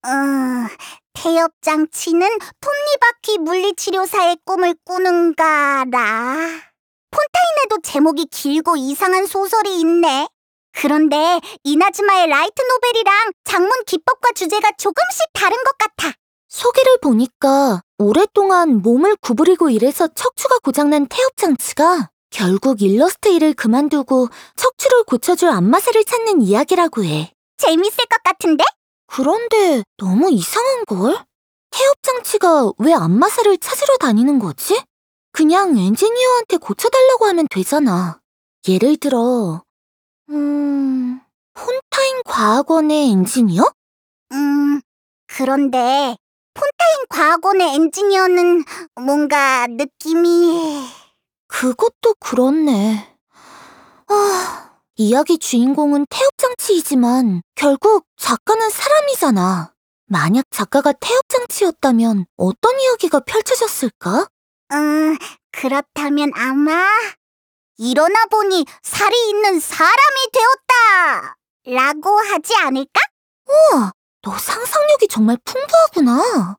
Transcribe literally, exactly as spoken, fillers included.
어, 태엽장치는 톱니바퀴 물리치료사의 꿈을 꾸는가라. 폰타인에도 제목이 길고 이상한 소설이 있네. 그런데 이나즈마의 라이트 노벨이랑 장문 기법과 주제가 조금씩 다른 것 같아. 소개를 보니까 오랫동안 몸을 구부리고 일해서 척추가 고장난 태엽장치가 결국 일러스트 일을 그만두고 척추를 고쳐줄 안마사를 찾는 이야기라고 해. 재밌을 것 같은데? 그런데 너무 이상한걸? 태엽장치가 왜 안마사를 찾으러 다니는 거지? 그냥 엔지니어한테 고쳐달라고 하면 되잖아. 예를 들어, 음... 폰타인 과학원의 엔지니어? 음, 그런데 폰타인 과학원의 엔지니어는 뭔가 느낌이... 그것도 그렇네. 아... 이야기 주인공은 태엽장치이지만 결국 작가는 사람이잖아. 만약 작가가 태엽장치였다면 어떤 이야기가 펼쳐졌을까? 음, 그렇다면 아마 일어나 보니 살이 있는 사람이 되었다! 라고 하지 않을까? 우와, 너 상상력이 정말 풍부하구나.